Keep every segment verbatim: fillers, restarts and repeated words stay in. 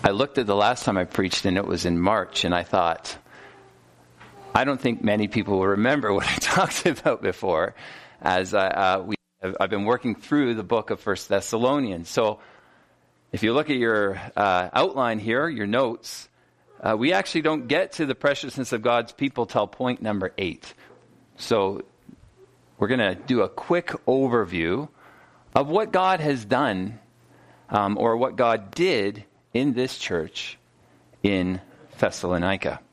I looked at the last time I preached, and it was in March, and I thought, I don't think many people will remember what I talked about before, as I, uh, we have, I've been working through the book of First Thessalonians. So if you look at your uh, outline here, your notes, uh, we actually don't get to the preciousness of God's people till point number eight. So we're going to do a quick overview of what God has done, um, or what God did in this church in Thessalonica.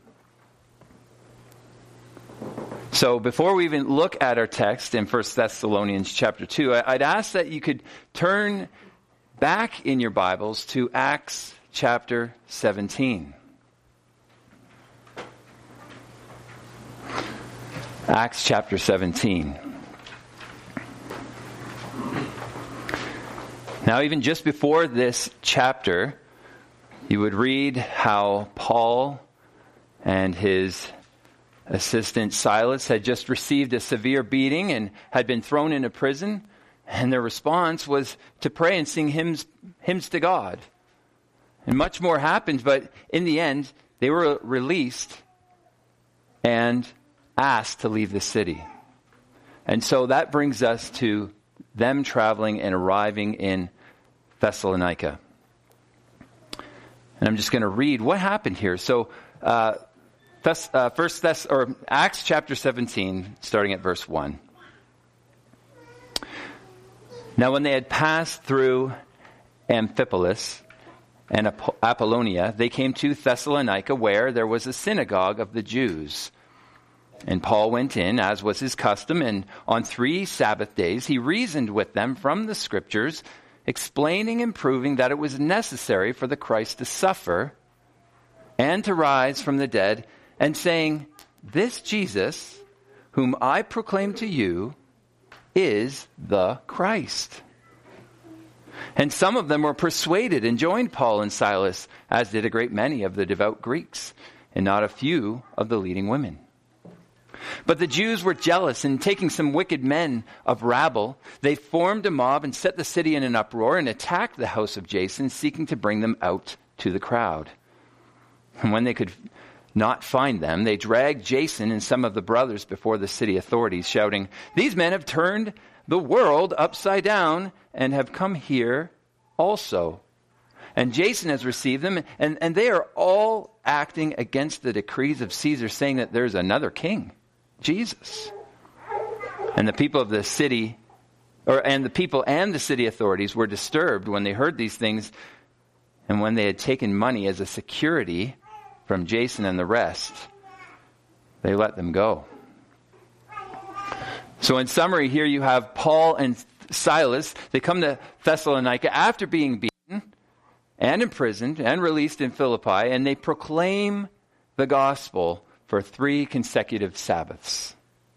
So before we even look at our text in First Thessalonians chapter two, I'd ask that you could turn back in your Bibles to Acts chapter seventeen. Acts chapter seventeen. Now, even just before this chapter, you would read how Paul and his assistant Silas had just received a severe beating and had been thrown into prison, and their response was to pray and sing hymns, hymns to God. And much more happened, but in the end, they were released and asked to leave the city. And so that brings us to them traveling and arriving in Thessalonica. And I'm just going to read what happened here. So, uh, Thess, uh, First Thess, or Acts chapter seventeen, starting at verse one. Now, when they had passed through Amphipolis and Apollonia, they came to Thessalonica, where there was a synagogue of the Jews. And Paul went in, as was his custom, and on three Sabbath days he reasoned with them from the Scriptures, explaining and proving that it was necessary for the Christ to suffer and to rise from the dead, and saying, "This Jesus, whom I proclaim to you, is the Christ." And some of them were persuaded and joined Paul and Silas, as did a great many of the devout Greeks, and not a few of the leading women. But the Jews were jealous, and taking some wicked men of rabble, they formed a mob and set the city in an uproar and attacked the house of Jason, seeking to bring them out to the crowd. And when they could not find them, they dragged Jason and some of the brothers before the city authorities, shouting, "These men have turned the world upside down and have come here also. And Jason has received them, and, and they are all acting against the decrees of Caesar, saying that there's another king, Jesus." And the people of the city, or and the people and the city authorities were disturbed when they heard these things, and when they had taken money as a security from Jason and the rest, they let them go. So in summary, here you have Paul and Silas. They come to Thessalonica after being beaten and imprisoned and released in Philippi, and they proclaim the gospel for three consecutive Sabbaths.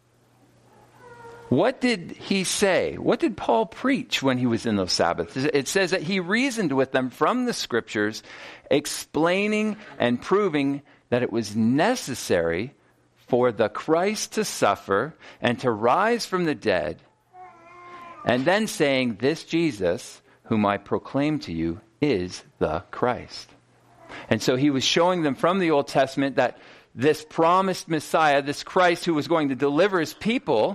What did he say? What did Paul preach when he was in those Sabbaths? It says that he reasoned with them from the Scriptures, explaining and proving that it was necessary for the Christ to suffer and to rise from the dead, and then saying, "This Jesus, whom I proclaim to you, is the Christ." And so he was showing them from the Old Testament that this promised Messiah, this Christ who was going to deliver his people,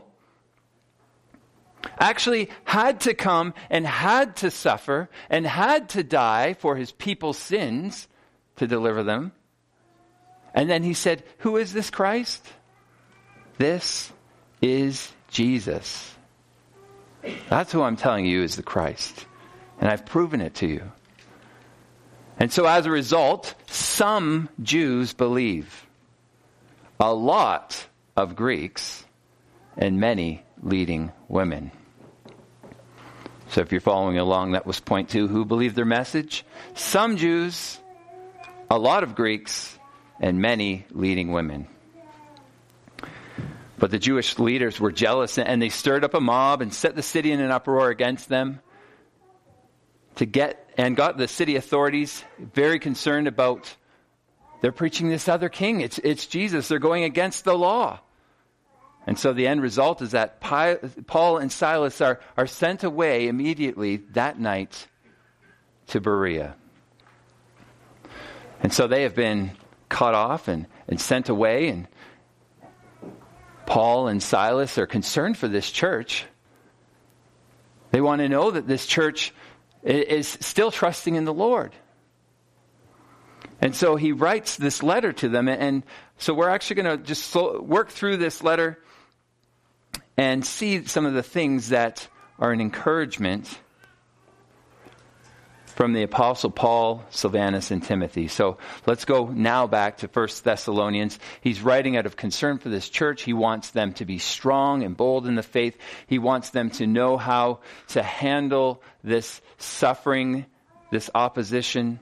actually had to come and had to suffer and had to die for his people's sins to deliver them. And then he said, "Who is this Christ? This is Jesus. That's who I'm telling you is the Christ. And I've proven it to you." And so as a result, some Jews believe, a lot of Greeks, and many leading women. So if you're following along, that was point two. Who believed their message? Some Jews, a lot of Greeks, and many leading women. But the Jewish leaders were jealous, and they stirred up a mob and set the city in an uproar against them, to get and got the city authorities very concerned about, they're preaching this other king. It's it's Jesus. They're going against the law. And so the end result is that Paul and Silas are, are sent away immediately that night to Berea. And so they have been cut off and, and sent away, and Paul and Silas are concerned for this church. They want to know that this church is still trusting in the Lord. And so he writes this letter to them. And so we're actually going to just work through this letter and see some of the things that are an encouragement from the Apostle Paul, Silvanus, and Timothy. So let's go now back to First Thessalonians. He's writing out of concern for this church. He wants them to be strong and bold in the faith. He wants them to know how to handle this suffering, this opposition.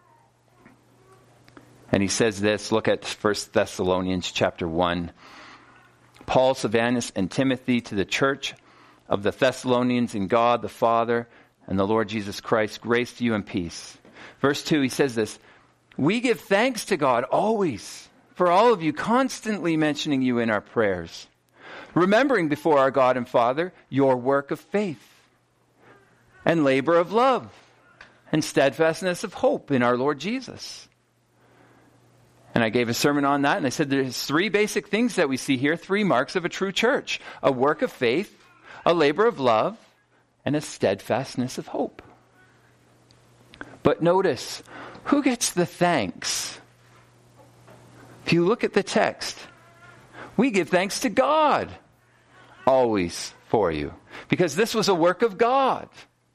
And he says this, look at First Thessalonians chapter one. Paul, Silvanus, and Timothy to the church of the Thessalonians in God the Father and the Lord Jesus Christ, grace to you and peace. Verse two, he says this, we give thanks to God always for all of you, constantly mentioning you in our prayers, remembering before our God and Father your work of faith and labor of love and steadfastness of hope in our Lord Jesus. And I gave a sermon on that, and I said there's three basic things that we see here, three marks of a true church: a work of faith, a labor of love, and a steadfastness of hope. But notice, who gets the thanks? If you look at the text, we give thanks to God always for you, because this was a work of God.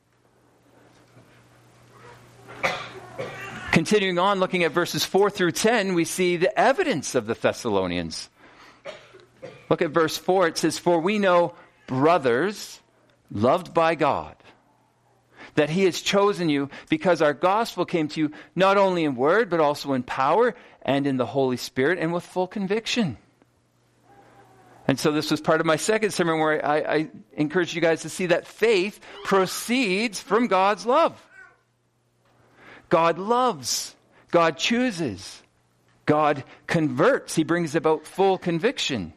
Continuing on, looking at verses four through ten, we see the evidence of the Thessalonians. Look at verse four. It says, for we know, brothers, loved by God, that he has chosen you because our gospel came to you not only in word, but also in power and in the Holy Spirit and with full conviction. And so this was part of my second sermon where I, I encourage you guys to see that faith proceeds from God's love. God loves. God chooses. God converts. He brings about full conviction.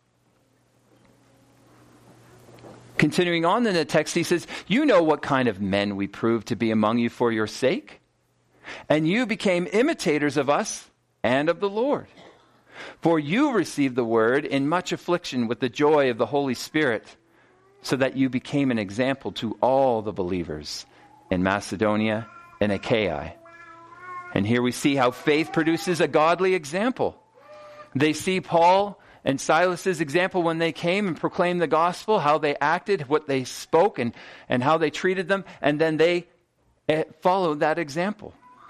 Continuing on in the text, he says, you know what kind of men we proved to be among you for your sake, and you became imitators of us and of the Lord. For you received the word in much affliction with the joy of the Holy Spirit, so that you became an example to all the believers in Macedonia and Achaia. And here we see how faith produces a godly example. They see Paul and Silas's example when they came and proclaimed the gospel, how they acted, what they spoke, and, and how they treated them, and then they followed that example.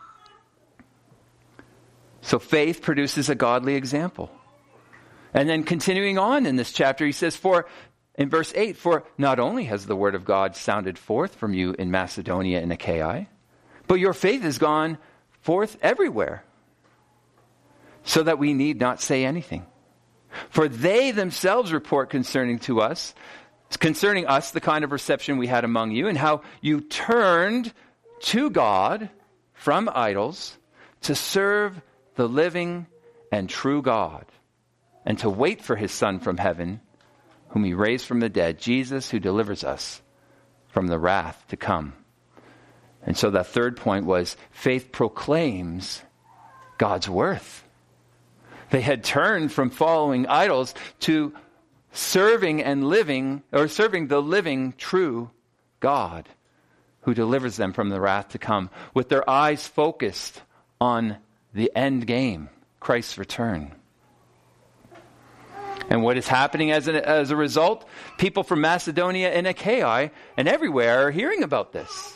So faith produces a godly example. And then continuing on in this chapter, he says, for, in verse eight, for not only has the word of God sounded forth from you in Macedonia and Achaia, but your faith has gone forth everywhere, so that we need not say anything. For they themselves report concerning to us, concerning us, the kind of reception we had among you, and how you turned to God from idols to serve the living and true God, and to wait for his Son from heaven, whom he raised from the dead, Jesus, who delivers us from the wrath to come. And so that third point was faith proclaims God's worth. They had turned from following idols to serving and living, or serving the living, true God, who delivers them from the wrath to come, with their eyes focused on the end game, Christ's return. And what is happening as a, as a result? People from Macedonia and Achaia and everywhere are hearing about this.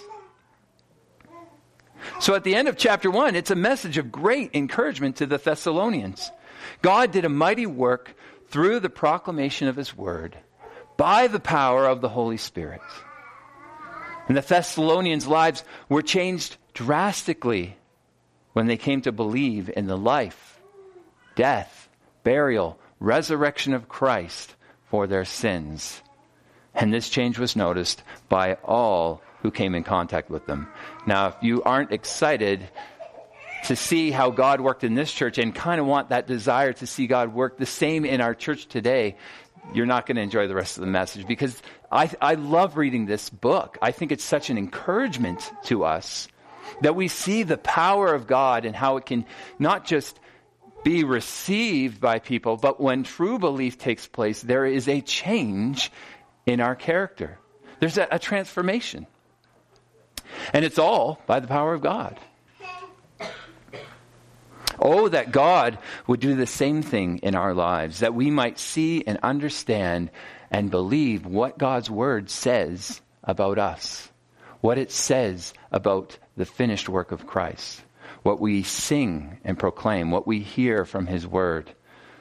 So at the end of chapter one, it's a message of great encouragement to the Thessalonians. God did a mighty work through the proclamation of his word by the power of the Holy Spirit. And the Thessalonians' lives were changed drastically when they came to believe in the life, death, burial, resurrection of Christ for their sins. And this change was noticed by all who came in contact with them. Now, if you aren't excited to see how God worked in this church and kind of want that desire to see God work the same in our church today, you're not going to enjoy the rest of the message, because I, I love reading this book. I think it's such an encouragement to us. that we see the power of God and how it can not just be received by people, but when true belief takes place, there is a change in our character. There's a, a transformation. And it's all by the power of God. Oh, that God would do the same thing in our lives, that we might see and understand and believe what God's word says about us, what it says about the finished work of Christ, what we sing and proclaim, what we hear from his word.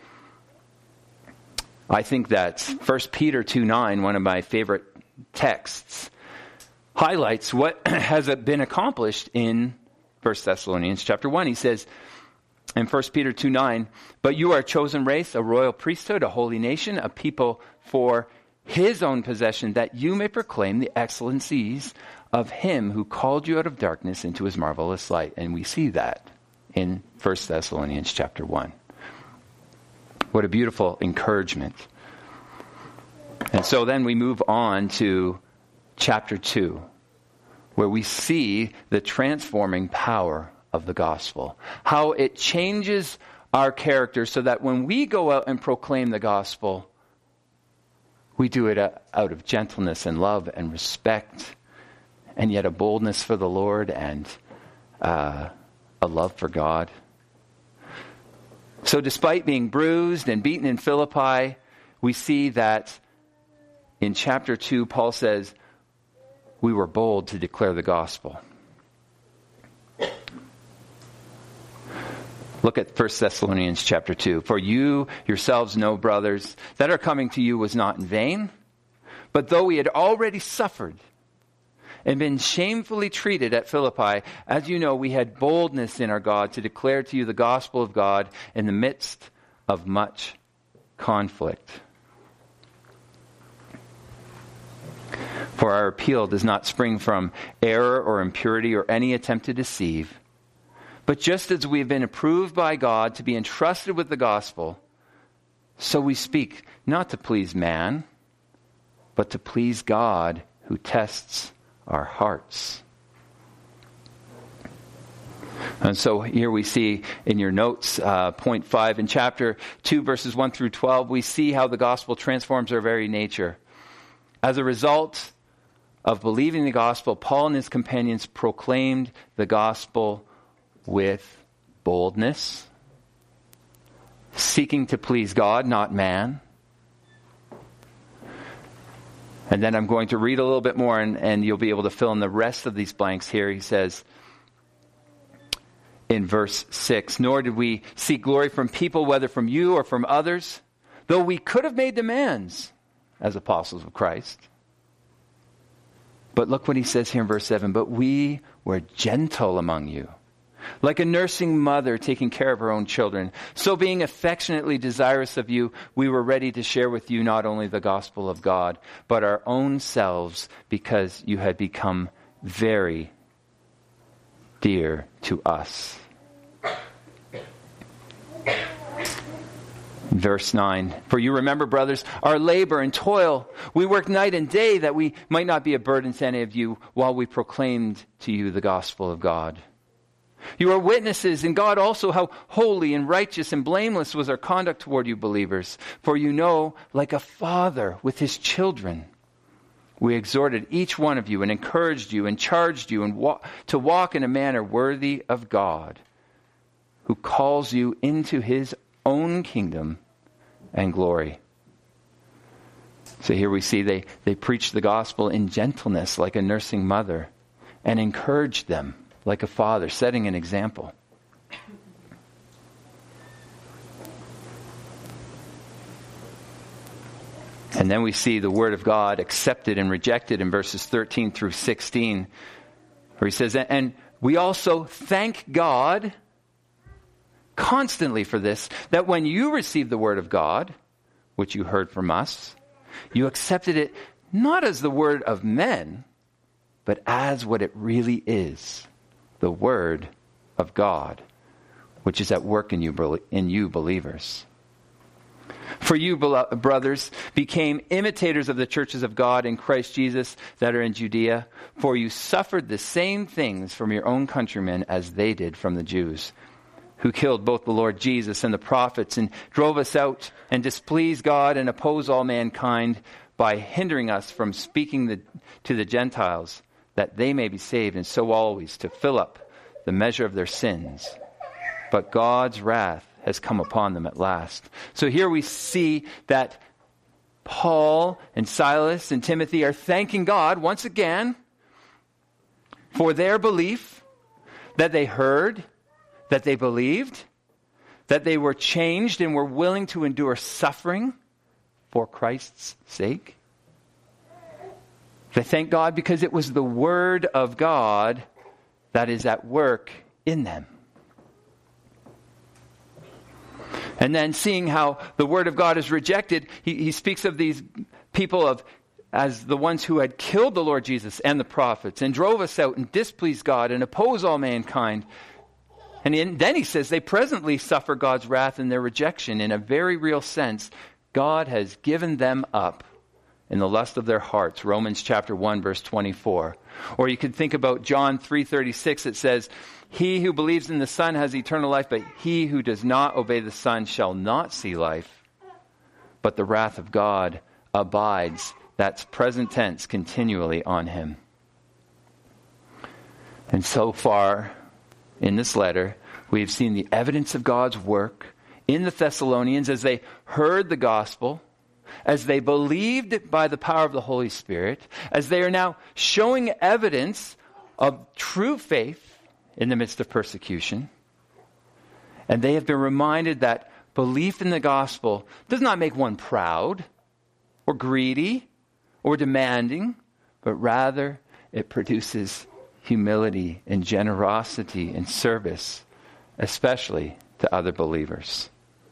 I think that First Peter two nine, one of my favorite texts, highlights what has been accomplished in First Thessalonians chapter one. He says in First Peter two nine, "But you are a chosen race, a royal priesthood, a holy nation, a people for his own possession, that you may proclaim the excellencies of him who called you out of darkness into his marvelous light." And we see that in First Thessalonians chapter one. What a beautiful encouragement. And so then we move on to chapter two, where we see the transforming power of the gospel. How it changes our character so that when we go out and proclaim the gospel, we do it out of gentleness and love and respect, and yet a boldness for the Lord and uh, a love for God. So despite being bruised and beaten in Philippi, we see that in chapter two, Paul says, we were bold to declare the gospel. Look at First Thessalonians chapter two. "For you yourselves know, brothers, that our coming to you was not in vain. But though we had already suffered and been shamefully treated at Philippi, as you know, we had boldness in our God to declare to you the gospel of God in the midst of much conflict. For our appeal does not spring from error or impurity or any attempt to deceive. But just as we have been approved by God to be entrusted with the gospel, so we speak, not to please man, but to please God who tests our hearts." And so here we see in your notes, uh, point five, in chapter two, verses one through twelve, we see how the gospel transforms our very nature. As a result of believing the gospel, Paul and his companions proclaimed the gospel with boldness, seeking to please God, not man. And then I'm going to read a little bit more, and, and you'll be able to fill in the rest of these blanks here. He says in verse six, "Nor did we seek glory from people, whether from you or from others, though we could have made demands as apostles of Christ." But look what he says here in verse seven, "But we were gentle among you, like a nursing mother taking care of her own children. So being affectionately desirous of you, we were ready to share with you not only the gospel of God, but our own selves, because you had become very dear to us." Verse nine, "For you remember, brothers, our labor and toil. We worked night and day that we might not be a burden to any of you while we proclaimed to you the gospel of God. You are witnesses, and God also, how holy and righteous and blameless was our conduct toward you believers. For you know, like a father with his children, we exhorted each one of you and encouraged you and charged you and wa- to walk in a manner worthy of God, who calls you into his own kingdom and glory." So here we see they, they preached the gospel in gentleness like a nursing mother, and encouraged them like a father, setting an example. And then we see the word of God accepted and rejected in verses thirteen through sixteen, where he says, "And we also thank God constantly for this, that when you received the word of God, which you heard from us, you accepted it not as the word of men, but as what it really is, the word of God, which is at work in you, in you believers." For you, brothers, became imitators of the churches of God in Christ Jesus that are in Judea, for you suffered the same things from your own countrymen as they did from the Jews, who killed both the Lord Jesus and the prophets and drove us out and displeased God and oppose all mankind by hindering us from speaking the, to the Gentiles, that they may be saved, and so always to fill up the measure of their sins. But God's wrath has come upon them at last. So here we see that Paul and Silas and Timothy are thanking God once again for their belief, that they heard, that they believed, that they were changed and were willing to endure suffering for Christ's sake. They thank God because it was the Word of God that is at work in them. And then seeing how the Word of God is rejected, he, he speaks of these people of as the ones who had killed the Lord Jesus and the prophets and drove us out and displeased God and oppose all mankind. And in, then he says they presently suffer God's wrath in their rejection. In a very real sense, God has given them up in the lust of their hearts. Romans chapter one, verse twenty-four. Or you could think about John three thirty-six. It says, he who believes in the Son has eternal life, but he who does not obey the Son shall not see life, but the wrath of God abides. That's present tense, continually on him. And so far in this letter, we've seen the evidence of God's work in the Thessalonians as they heard the gospel, as they believed by the power of the Holy Spirit, as they are now showing evidence of true faith in the midst of persecution. And they have been reminded that belief in the gospel does not make one proud or greedy or demanding, but rather it produces humility and generosity and service, especially to other believers.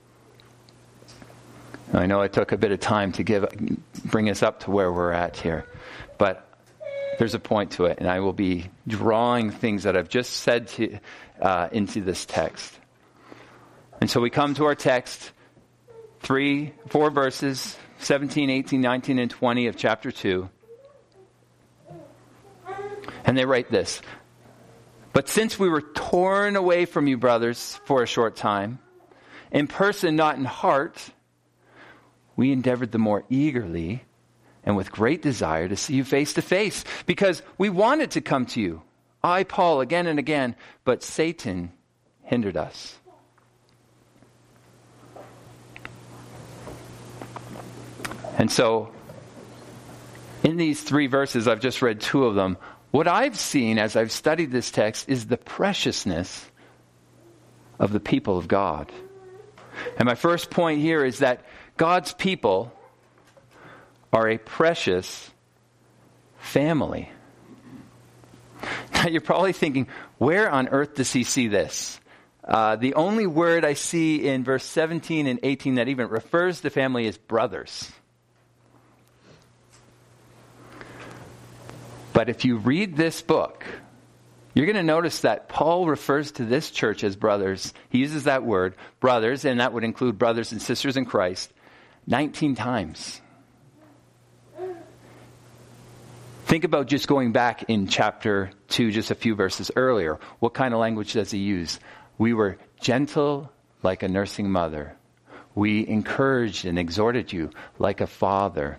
I know it took a bit of time to give, bring us up to where we're at here, but there's a point to it, and I will be drawing things that I've just said to, uh, into this text. And so we come to our text, three, four verses, seventeen, eighteen, nineteen, and twenty of chapter two. And they write this: but since we were torn away from you, brothers, for a short time, in person, not in heart, we endeavored the more eagerly and with great desire to see you face to face, because we wanted to come to you, I, Paul, again and again, but Satan hindered us. And so, in these three verses, I've just read two of them. What I've seen as I've studied this text is the preciousness of the people of God. And my first point here is that God's people are a precious family. Now you're probably thinking, where on earth does he see this? Uh, the only word I see in verse seventeen and eighteen that even refers to family is brothers. But if you read this book, you're going to notice that Paul refers to this church as brothers. He uses that word, brothers, and that would include brothers and sisters in Christ, nineteen times. Think about just going back in chapter two, just a few verses earlier. What kind of language does he use? We were gentle like a nursing mother. We encouraged and exhorted you like a father.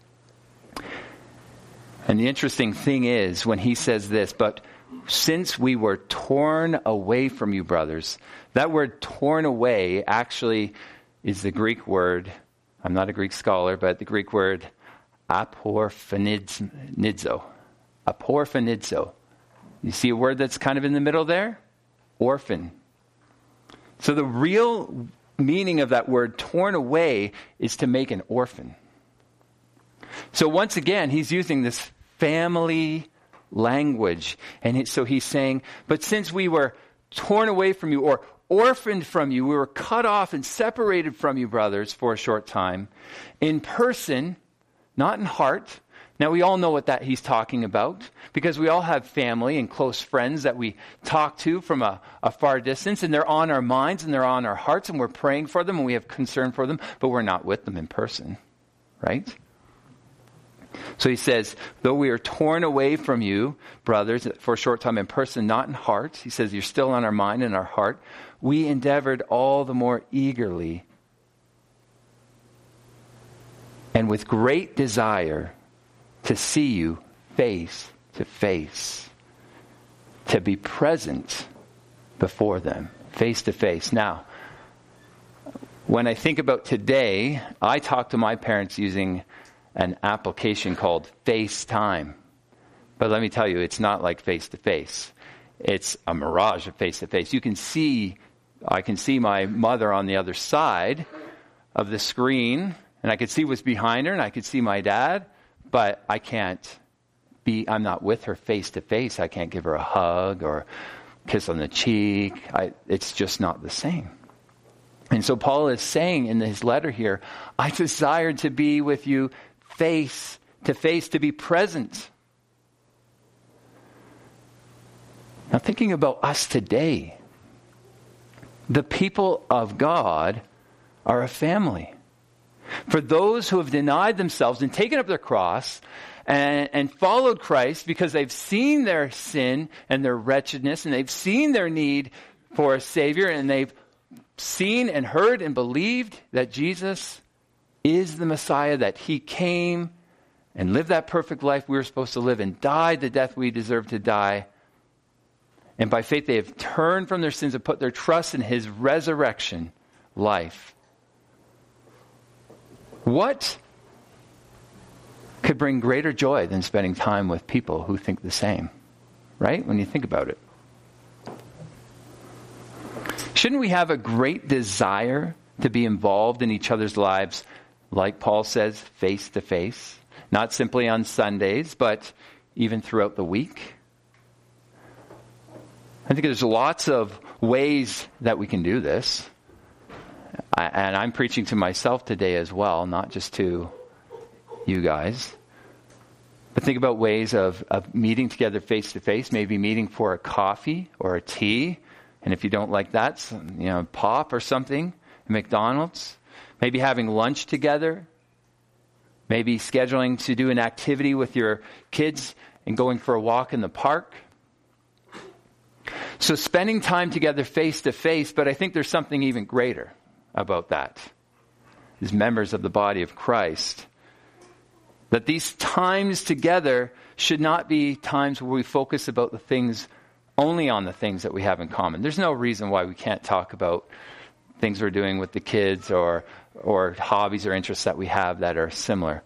And the interesting thing is, when he says this, but since we were torn away from you, brothers, that word torn away actually is the Greek word, I'm not a Greek scholar, but the Greek word aporphanidzo. Aporphanidzo. You see a word that's kind of in the middle there? Orphan. So the real meaning of that word, torn away, is to make an orphan. So once again, he's using this family language. And it, so he's saying, but since we were torn away from you, or orphaned from you, we were cut off and separated from you, brothers, for a short time, in person, not in heart, Now, we all know what that he's talking about because we all have family and close friends that we talk to from a, a far distance, and they're on our minds and they're on our hearts, and we're praying for them and we have concern for them, but we're not with them in person, right? So he says, though we are torn away from you, brothers, for a short time in person, not in heart, he says, you're still on our mind and our heart, we endeavored all the more eagerly and with great desire to see you face to face, to be present before them, face to face. Now, when I think about today, I talk to my parents using an application called FaceTime. But let me tell you, it's not like face to face. It's a mirage of face to face. You can see, I can see my mother on the other side of the screen, and I could see what's behind her, and I could see my dad, but I can't be, I'm not with her face to face. I can't give her a hug or kiss on the cheek. I, it's just not the same. And so Paul is saying in his letter here, I desire to be with you face to face, to be present. Now, thinking about us today, the people of God are a family. For those who have denied themselves and taken up their cross and, and followed Christ because they've seen their sin and their wretchedness, and they've seen their need for a Savior, and they've seen and heard and believed that Jesus is the Messiah, that he came and lived that perfect life we were supposed to live and died the death we deserve to die. And by faith, they have turned from their sins and put their trust in his resurrection life. What could bring greater joy than spending time with people who think the same? Right? When you think about it. Shouldn't we have a great desire to be involved in each other's lives, like Paul says, face to face? Not simply on Sundays, but even throughout the week? I think there's lots of ways that we can do this. I, and I'm preaching to myself today as well, not just to you guys. But think about ways of, of meeting together face to face, maybe meeting for a coffee or a tea. And if you don't like that, some, you know, pop or something at McDonald's. Maybe having lunch together. Maybe scheduling to do an activity with your kids and going for a walk in the park. So spending time together face to face, but I think there's something even greater about that. As members of the body of Christ. That these times together should not be times where we focus about the things, only on the things that we have in common. There's no reason why we can't talk about things we're doing with the kids or or hobbies or interests that we have that are similar.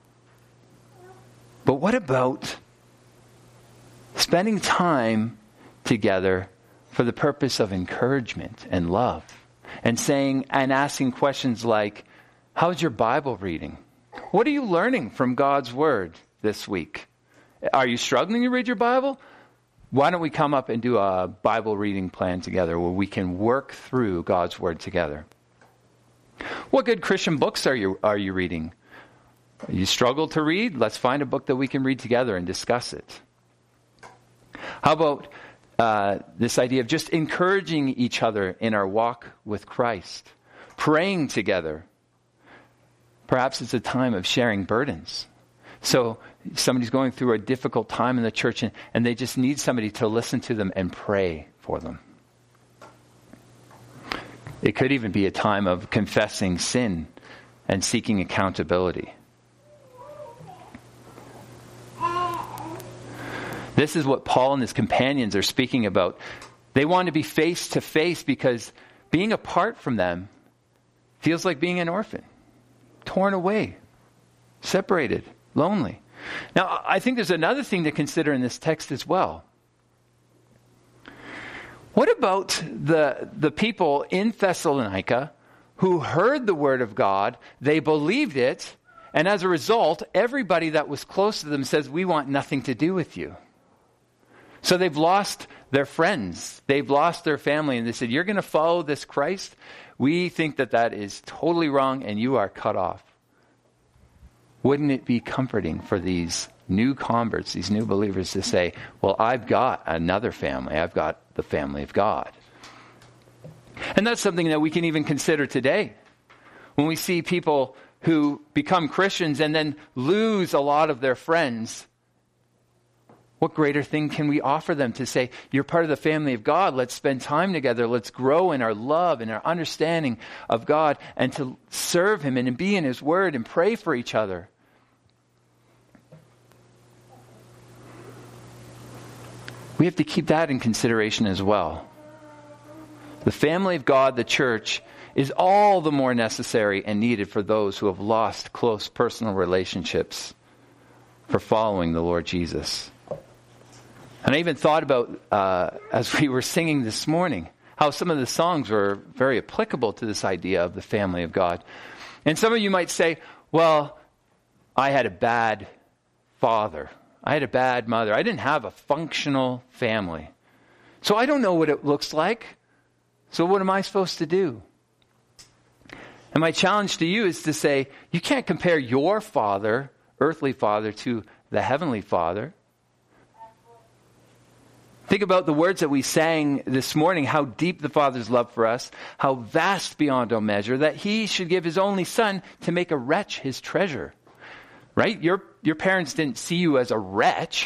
But what about spending time together for the purpose of encouragement and love, and saying and asking questions like, how's your Bible reading? What are you learning from God's Word this week? Are you struggling to read your Bible? Why don't we come up and do a Bible reading plan together where we can work through God's Word together? What good Christian books are you are you reading? You struggle to read? Let's find a book that we can read together and discuss it. How about uh, this idea of just encouraging each other in our walk with Christ? Praying together. Perhaps it's a time of sharing burdens. So somebody's going through a difficult time in the church and, and they just need somebody to listen to them and pray for them. It could even be a time of confessing sin and seeking accountability. This is what Paul and his companions are speaking about. They want to be face to face because being apart from them feels like being an orphan, torn away, separated, lonely. Now, I think there's another thing to consider in this text as well. What about the, the people in Thessalonica who heard the word of God, they believed it, and as a result, everybody that was close to them says, we want nothing to do with you. So they've lost their friends. They've lost their family. And they said, you're going to follow this Christ? We think that that is totally wrong and you are cut off. wouldn't it be comforting for these new converts, these new believers to say, well, I've got another family. I've got the family of God. And that's something that we can even consider today. When we see people who become Christians and then lose a lot of their friends, what greater thing can we offer them to say, you're part of the family of God. Let's spend time together. Let's grow in our love and our understanding of God and to serve him and to be in his word and pray for each other. We have to keep that in consideration as well. The family of God, the church, is all the more necessary and needed for those who have lost close personal relationships for following the Lord Jesus. And I even thought about, uh, as we were singing this morning, how some of the songs were very applicable to this idea of the family of God. And some of you might say, well, I had a bad father. I had a bad mother. I didn't have a functional family. So I don't know what it looks like. So what am I supposed to do? And my challenge to you is to say, you can't compare your father, earthly father, to the heavenly Father. Think about the words that we sang this morning, how deep the Father's love for us, how vast beyond all measure, that he should give his only son to make a wretch his treasure. Right? Your, your parents didn't see you as a wretch.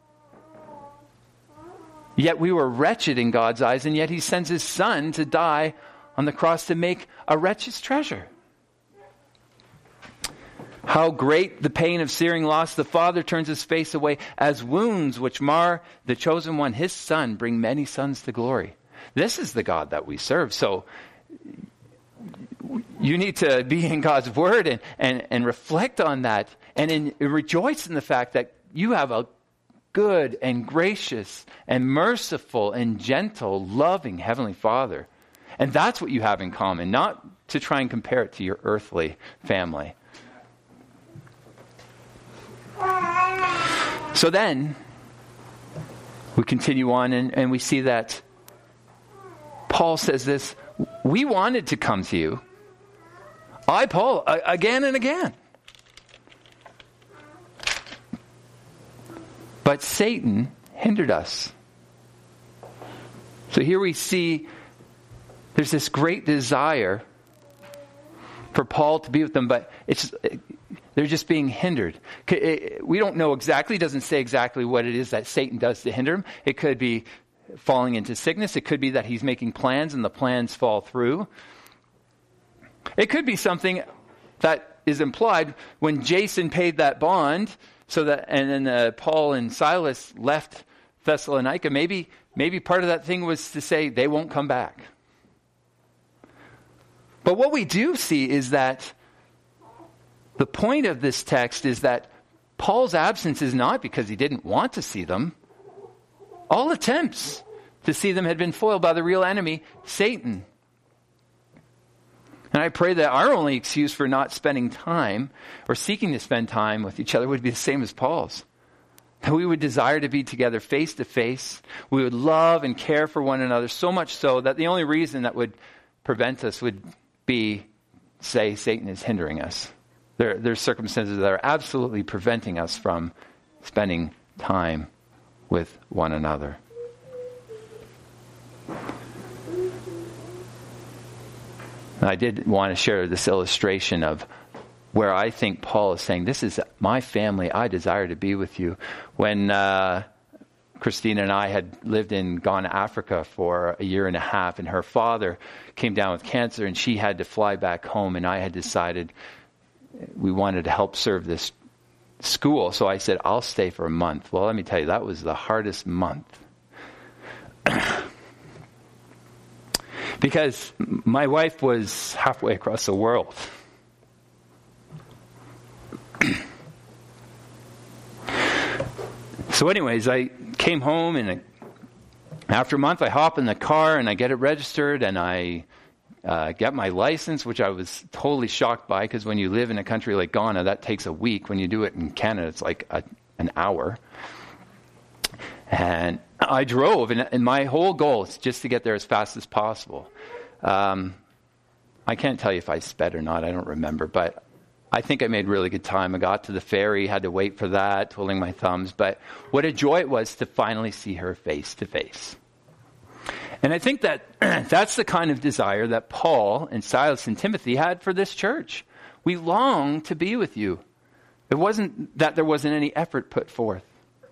Yet we were wretched in God's eyes, and yet he sends his son to die on the cross to make a wretch his treasure. How great the pain of searing loss, the Father turns his face away, as wounds which mar the chosen one, his son, bring many sons to glory. This is the God that we serve. So you need to be in God's word and, and, and reflect on that and in, rejoice in the fact that you have a good and gracious and merciful and gentle, loving Heavenly Father. And that's what you have in common, not to try and compare it to your earthly family. So then, we continue on and, and we see that Paul says this, we wanted to come to you. I, Paul, again and again. But Satan hindered us. So here we see there's this great desire for Paul to be with them, but it's they're just being hindered. We don't know exactly, it doesn't say exactly what it is that Satan does to hinder him. It could be falling into sickness. It could be that he's making plans and the plans fall through. It could be something that is implied when Jason paid that bond, so that, and then uh, Paul and Silas left Thessalonica. Maybe, maybe part of that thing was to say they won't come back. But what we do see is that the point of this text is that Paul's absence is not because he didn't want to see them. All attempts to see them had been foiled by the real enemy, Satan. And I pray that our only excuse for not spending time or seeking to spend time with each other would be the same as Paul's. That we would desire to be together face to face. We would love and care for one another so much so that the only reason that would prevent us would be, say, Satan is hindering us. There, there's circumstances that are absolutely preventing us from spending time with one another. I did want to share this illustration of where I think Paul is saying, this is my family, I desire to be with you. When uh, Christina and I had lived in Ghana, Africa for a year and a half, and her father came down with cancer and she had to fly back home, and I had decided we wanted to help serve this school. So I said, I'll stay for a month. Well, let me tell you, that was the hardest month. Because my wife was halfway across the world. So anyways, I came home, and after a month I hop in the car and I get it registered, and I uh, get my license, which I was totally shocked by, because when you live in a country like Ghana, that takes a week. When you do it in Canada, it's like a, an hour. And I drove, and, and my whole goal is just to get there as fast as possible. Um, I can't tell you if I sped or not. I don't remember. But I think I made really good time. I got to the ferry, had to wait for that, twiddling my thumbs. But what a joy it was to finally see her face to face. And I think that that's the kind of desire that Paul and Silas and Timothy had for this church. We long to be with you. It wasn't that there wasn't any effort put forth.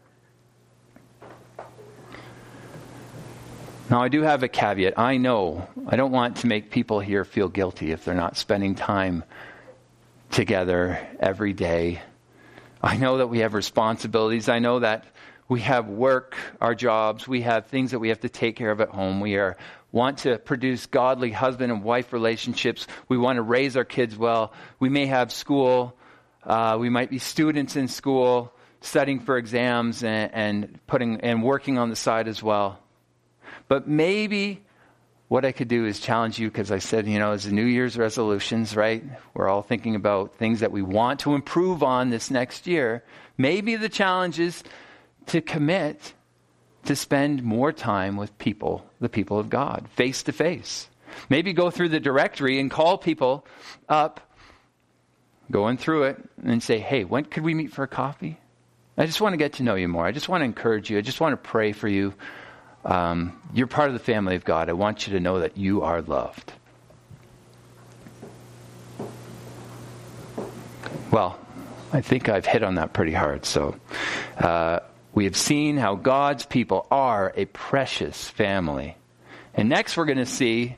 Now, I do have a caveat. I know I don't want to make people here feel guilty if they're not spending time together every day. I know that we have responsibilities. I know that we have work, our jobs. We have things that we have to take care of at home. We are want to produce godly husband and wife relationships. We want to raise our kids well. We may have school. Uh, we might be students in school, studying for exams and, and putting and working on the side as well. But maybe what I could do is challenge you, because I said, you know, it's the New Year's resolutions, right? We're all thinking about things that we want to improve on this next year. Maybe the challenge is to commit to spend more time with people, the people of God, face to face. Maybe go through the directory and call people up, going through it, and say, hey, when could we meet for a coffee? I just want to get to know you more. I just want to encourage you. I just want to pray for you. Um, you're part of the family of God. I want you to know that you are loved. Well, I think I've hit on that pretty hard. So uh, we have seen how God's people are a precious family. And next we're going to see,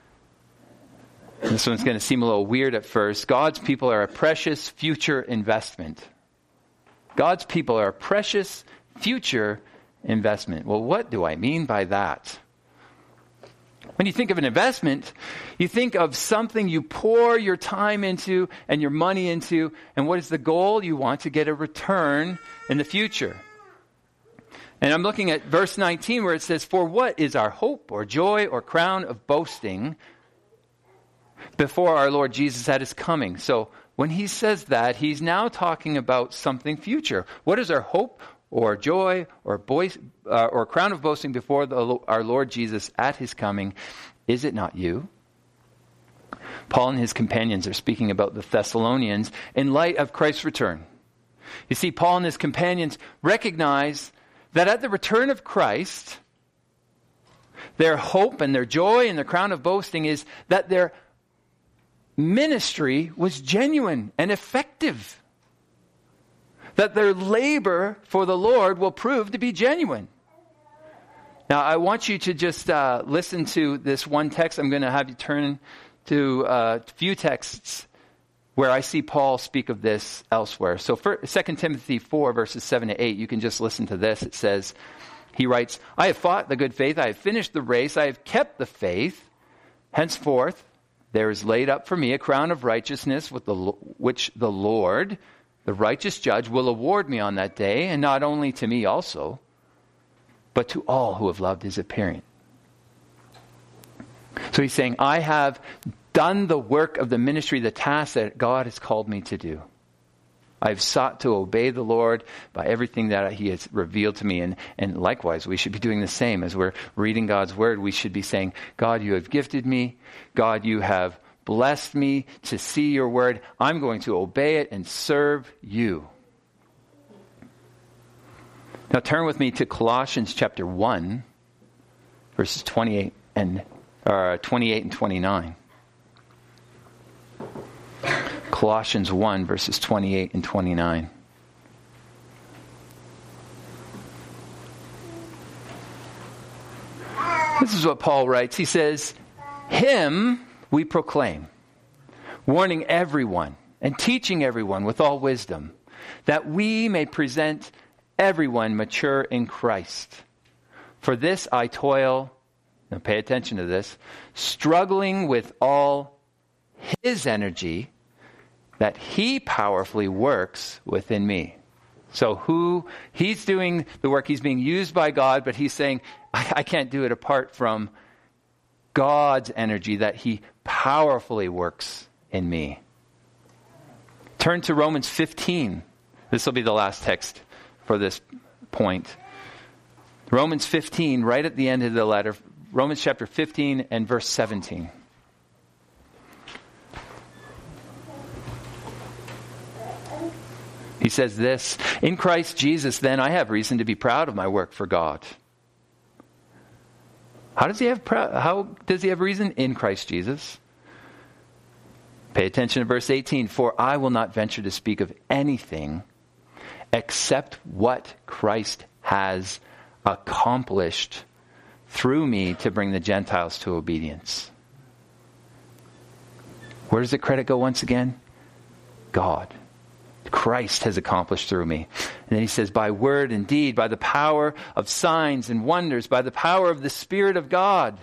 this one's going to seem a little weird at first, God's people are a precious future investment. God's people are a precious future investment. Well, what do I mean by that? When you think of an investment, you think of something you pour your time into and your money into, and what is the goal? You want to get a return in the future. And I'm looking at verse nineteen where it says, for what is our hope or joy or crown of boasting before our Lord Jesus at his coming? So when he says that, he's now talking about something future. What is our hope or joy or boast, uh, or crown of boasting before the, our Lord Jesus at his coming? Is it not you? Paul and his companions are speaking about the Thessalonians in light of Christ's return. You see, Paul and his companions recognize that at the return of Christ, their hope and their joy and their crown of boasting is that their ministry was genuine and effective. That their labor for the Lord will prove to be genuine. Now, I want you to just uh, listen to this one text. I'm going to have you turn to uh, a few texts where I see Paul speak of this elsewhere. So for Second Timothy four, verses seven to eight, you can just listen to this. It says, he writes, I have fought the good faith. I have finished the race. I have kept the faith. Henceforth, there is laid up for me a crown of righteousness with the, which the Lord, the righteous judge, will award me on that day, and not only to me also, but to all who have loved his appearing. So he's saying, I have done the work of the ministry, the task that God has called me to do. I've sought to obey the Lord by everything that he has revealed to me. And, and likewise, we should be doing the same. As we're reading God's word, we should be saying, God, you have gifted me. God, you have blessed me to see your word. I'm going to obey it and serve you. Now turn with me to Colossians chapter one, verses twenty-eight and uh, twenty-eight and twenty-nine. Colossians one, verses twenty-eight and twenty-nine. This is what Paul writes. He says, him we proclaim, warning everyone and teaching everyone with all wisdom, that we may present everyone mature in Christ. For this I toil, now pay attention to this, struggling with all his energy that he powerfully works within me. So who, he's doing the work, he's being used by God, but he's saying, I, I can't do it apart from God's energy that he powerfully works in me. Turn to Romans fifteen. This will be the last text for this point. Romans fifteen, right at the end of the letter. Romans chapter fifteen and verse seventeen. He says this, in Christ Jesus, then I have reason to be proud of my work for God. How does he have prou- how does he have reason? In Christ Jesus. Pay attention to verse eighteen. For I will not venture to speak of anything except what Christ has accomplished through me to bring the Gentiles to obedience. Where does the credit go once again? God. Christ has accomplished through me. And then he says, by word and deed, by the power of signs and wonders, by the power of the Spirit of God.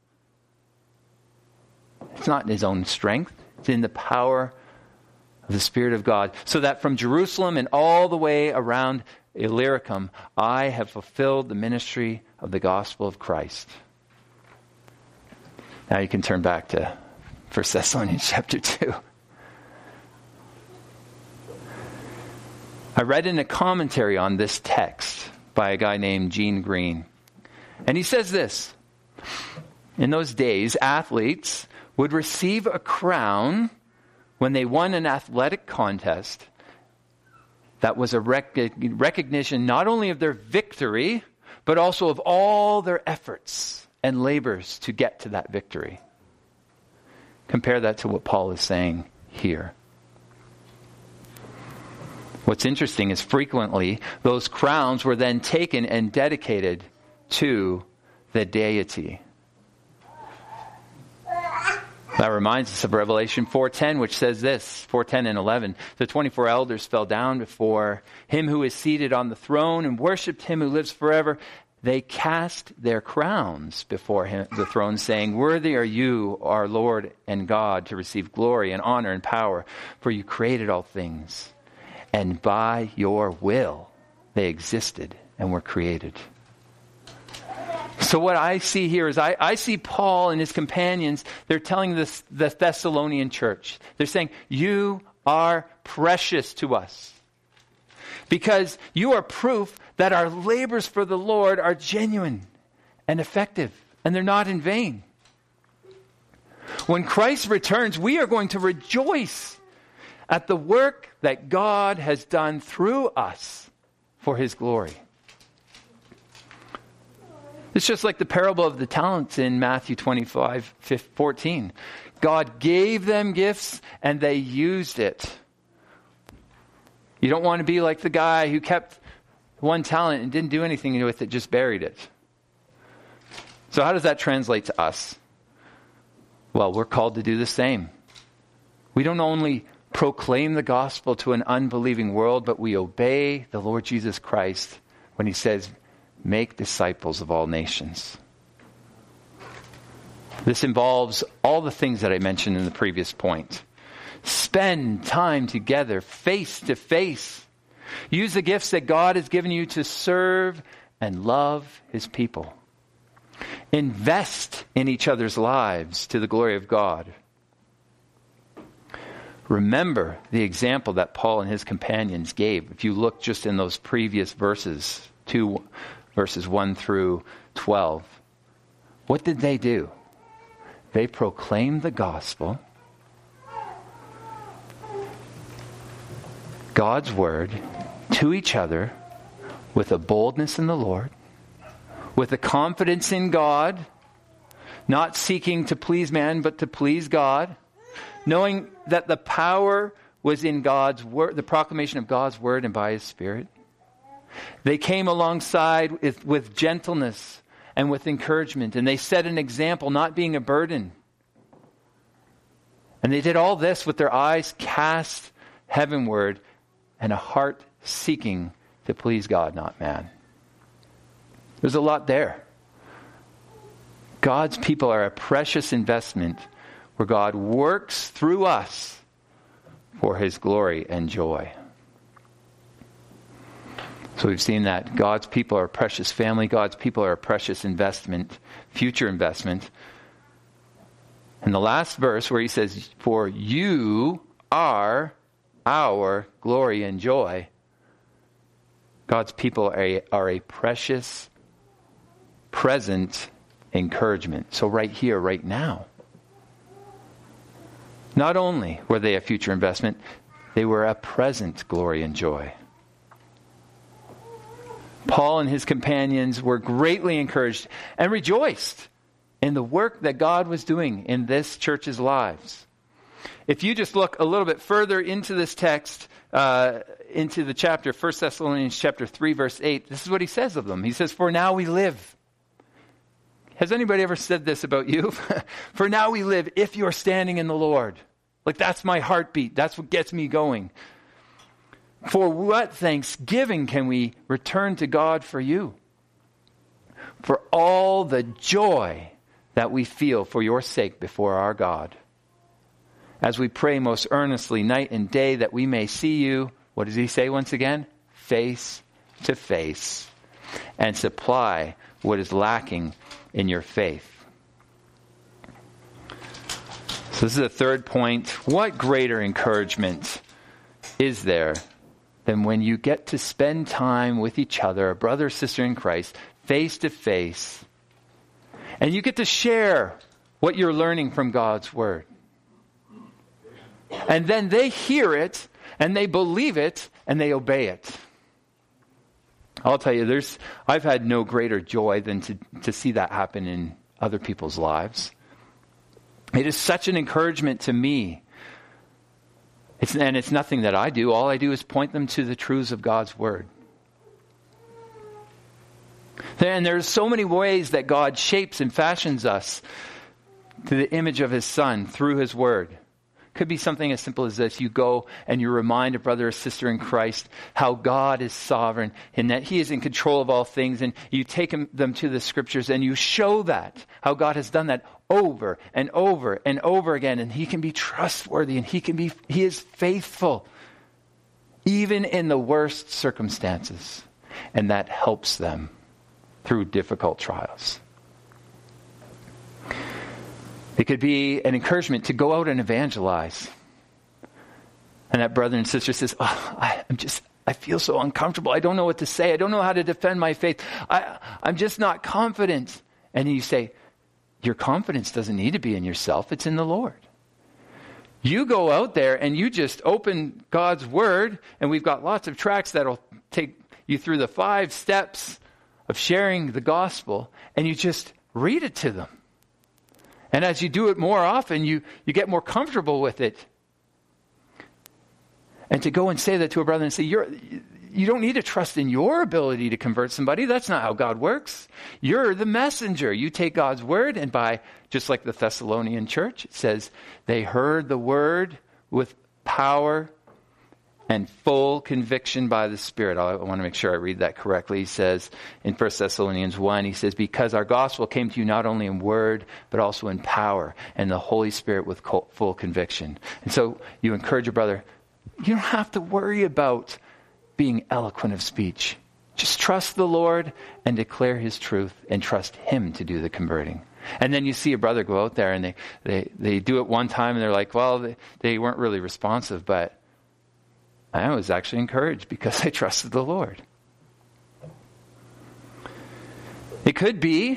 It's not in his own strength. It's in the power of the Spirit of God. So that from Jerusalem and all the way around Illyricum, I have fulfilled the ministry of the gospel of Christ. Now you can turn back to First Thessalonians chapter two. I read in a commentary on this text by a guy named Gene Green. And he says this, in those days, athletes would receive a crown when they won an athletic contest that was a rec- recognition not only of their victory, but also of all their efforts and labors to get to that victory. Compare that to what Paul is saying here. What's interesting is frequently those crowns were then taken and dedicated to the deity. That reminds us of Revelation four ten, which says this, four ten and eleven. The twenty-four elders fell down before him who is seated on the throne and worshipped him who lives forever. They cast their crowns before him, the throne, saying, worthy are you, our Lord and God, to receive glory and honor and power, for you created all things. And by your will they existed and were created. So what I see here is I, I see Paul and his companions, they're telling this, the Thessalonian church. They're saying, you are precious to us. Because you are proof that our labors for the Lord are genuine and effective. And they're not in vain. When Christ returns, we are going to rejoice at the work that God has done through us for his glory. It's just like the parable of the talents in Matthew twenty-five fourteen. God gave them gifts and they used it. You don't want to be like the guy who kept one talent and didn't do anything with it, just buried it. So how does that translate to us? Well, we're called to do the same. We don't only proclaim the gospel to an unbelieving world, but we obey the Lord Jesus Christ when he says, make disciples of all nations. This involves all the things that I mentioned in the previous point. Spend time together, face to face. Use the gifts that God has given you to serve and love his people. Invest in each other's lives to the glory of God. Remember the example that Paul and his companions gave. If you look just in those previous verses, two verses one through twelve. What did they do? They proclaimed the gospel, God's word, to each other with a boldness in the Lord, with a confidence in God, not seeking to please man, but to please God, knowing that the power was in God's word, the proclamation of God's word and by his Spirit. They came alongside with, with gentleness and with encouragement, and they set an example, not being a burden. And they did all this with their eyes cast heavenward and a heart seeking to please God, not man. There's a lot there. God's people are a precious investment where God works through us for his glory and joy. So we've seen that God's people are a precious family. God's people are a precious investment, future investment. And the last verse where he says, for you are our glory and joy. God's people are a, are a precious, present encouragement. So right here, right now. Not only were they a future investment, They were a present glory and joy. Paul and his companions were greatly encouraged and rejoiced in the work that God was doing in this church's lives. If you just look a little bit further into this text, uh, into the chapter, First Thessalonians chapter three, verse eight, this is what he says of them. He says, "For now we live." Has anybody ever said this about you? "For now we live if you're standing in the Lord." Like, that's my heartbeat. That's what gets me going. "For what thanksgiving can we return to God for you? For all the joy that we feel for your sake before our God, as we pray most earnestly night and day that we may see you," what does he say once again? "Face to face, and supply what is lacking in your faith." So this is the third point. What greater encouragement is there than when you get to spend time with each other, a brother or sister in Christ, face to face, and you get to share what you're learning from God's Word. And then they hear it, and they believe it, and they obey it. I'll tell you, there's I've had no greater joy than to, to see that happen in other people's lives. It is such an encouragement to me. It's, and it's nothing that I do. All I do is point them to the truths of God's Word. And there's so many ways that God shapes and fashions us to the image of His Son through His Word. Could be something as simple as this. You go and you remind a brother or sister in Christ how God is sovereign and that He is in control of all things. And you take them to the Scriptures and you show that, how God has done that over and over and over again. And He can be trustworthy and He can be, He is faithful, even in the worst circumstances. And that helps them through difficult trials. It could be an encouragement to go out and evangelize. And that brother and sister says, oh, I, I'm just, I feel so uncomfortable. I don't know what to say. I don't know how to defend my faith. I, I'm just not confident. And you say, your confidence doesn't need to be in yourself. It's in the Lord. You go out there and you just open God's Word, and we've got lots of tracts that'll take you through the five steps of sharing the gospel, and you just read it to them. And as you do it more often, you, you get more comfortable with it. And to go and say that to a brother and say, You're, you don't need to trust in your ability to convert somebody. That's not how God works. You're the messenger. You take God's Word, and by, just like the Thessalonian church, it says, they heard the Word with power and full conviction by the Spirit. I want to make sure I read that correctly. He says in First Thessalonians one, he says, because our gospel came to you not only in word, but also in power and the Holy Spirit with full conviction. And so you encourage your brother, you don't have to worry about being eloquent of speech. Just trust the Lord and declare His truth and trust Him to do the converting. And then you see a brother go out there and they, they, they do it one time and they're like, well, they, they weren't really responsive, but I was actually encouraged because I trusted the Lord. It could be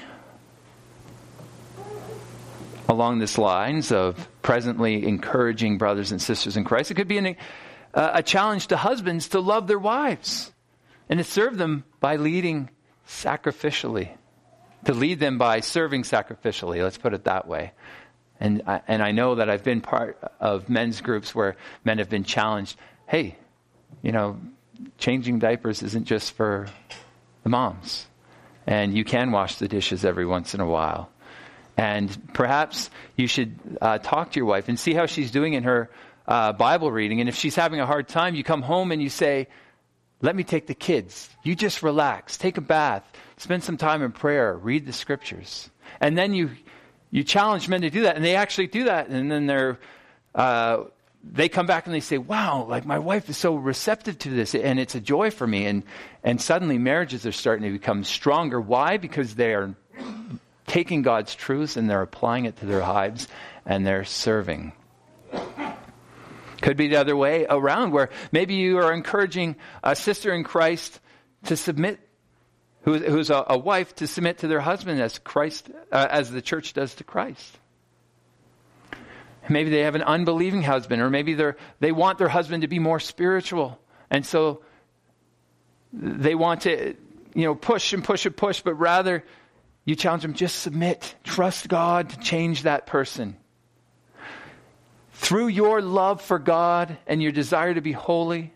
along this lines of presently encouraging brothers and sisters in Christ. It could be an, uh, a challenge to husbands to love their wives and to serve them by leading sacrificially, to lead them by serving sacrificially. Let's put it that way. And I, and I know that I've been part of men's groups where men have been challenged. Hey, you know, changing diapers isn't just for the moms. And you can wash the dishes every once in a while. And perhaps you should uh, talk to your wife and see how she's doing in her uh, Bible reading. And if she's having a hard time, you come home and you say, let me take the kids. You just relax. Take a bath. Spend some time in prayer. Read the Scriptures. And then you you challenge men to do that. And they actually do that. And then they're... Uh, they come back and they say, wow, like my wife is so receptive to this and it's a joy for me. And, and suddenly marriages are starting to become stronger. Why? Because they are taking God's truths and they're applying it to their lives and they're serving. Could be the other way around where maybe you are encouraging a sister in Christ to submit, who, who's a, a wife, to submit to their husband as Christ, uh, as the church does to Christ. Maybe they have an unbelieving husband, or maybe they're, they want their husband to be more spiritual. And so they want to, you know, push and push and push, but rather you challenge them, just submit. Trust God to change that person. Through your love for God and your desire to be holy,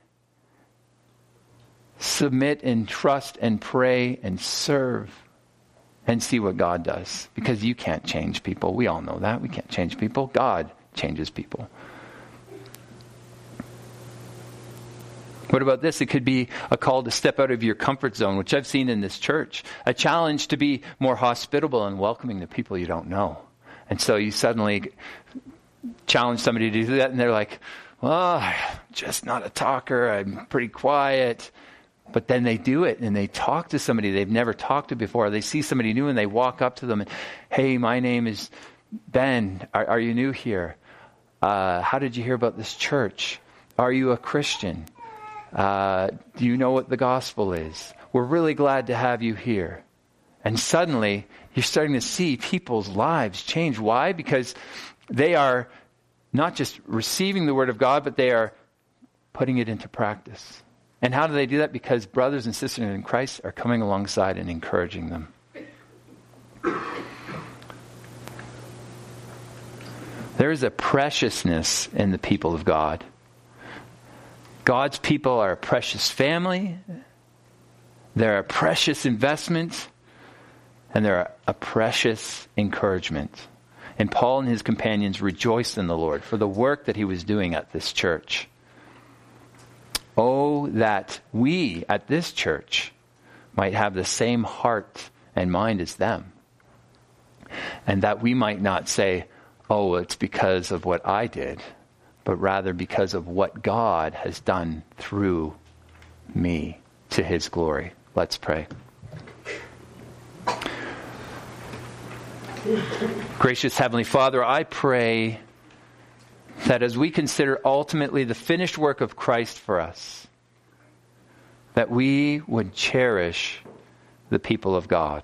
submit and trust and pray and serve and see what God does. Because you can't change people. We all know that. We can't change people. God changes people. What about this? It could be a call to step out of your comfort zone, which I've seen in this church. A challenge to be more hospitable and welcoming to people you don't know. And so you suddenly challenge somebody to do that, and they're like, well, I'm just not a talker. I'm pretty quiet. But then they do it, and they talk to somebody they've never talked to before. They see somebody new, and they walk up to them and, hey, my name is Ben. Are, are you new here? Uh, how did you hear about this church? Are you a Christian? Uh, do you know what the gospel is? We're really glad to have you here. And suddenly, you're starting to see people's lives change. Why? Because they are not just receiving the word of God, but they are putting it into practice. And how do they do that? Because brothers and sisters in Christ are coming alongside and encouraging them. There is a preciousness in the people of God. God's people are a precious family. They're a precious investment. And they're a precious encouragement. And Paul and his companions rejoiced in the Lord for the work that he was doing at this church. Oh, that we at this church might have the same heart and mind as them. And that we might not say, oh, it's because of what I did, but rather because of what God has done through me to his glory. Let's pray. Gracious Heavenly Father, I pray that as we consider ultimately the finished work of Christ for us, that we would cherish the people of God.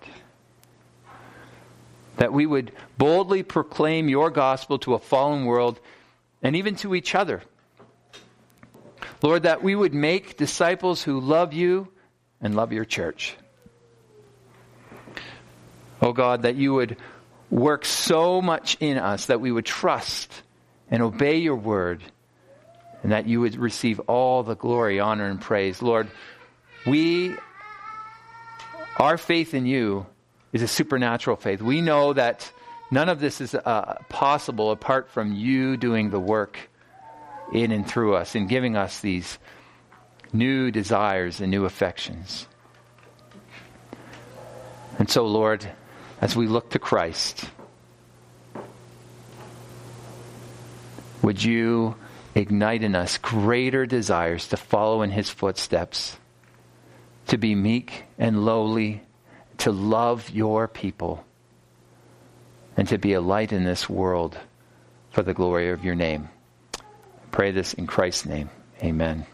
That we would boldly proclaim your gospel to a fallen world and even to each other. Lord, that we would make disciples who love you and love your church. Oh God, that you would work so much in us that we would trust and obey your word, and that you would receive all the glory, honor, and praise. Lord, we, our faith in you is a supernatural faith. We know that none of this is uh, possible apart from you doing the work in and through us and giving us these new desires and new affections. And so, Lord, as we look to Christ, would you ignite in us greater desires to follow in his footsteps, to be meek and lowly, to love your people, and to be a light in this world for the glory of your name. I pray this in Christ's name. Amen.